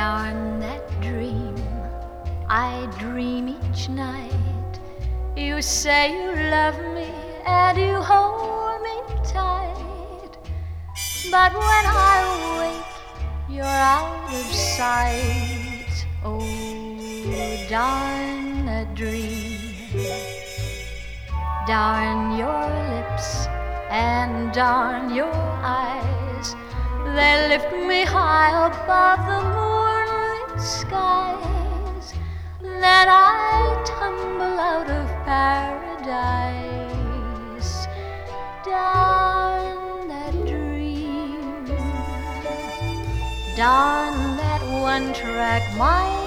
Darn that dream I dream each night. You say you love me and you hold me tight, but when I wake you're out of sight. Oh, darn that dream. Darn your lips and darn your eyes. They lift me high above the moonlit skies. Then I tumble out of paradise. Darn that dream. Darn that one-track mind.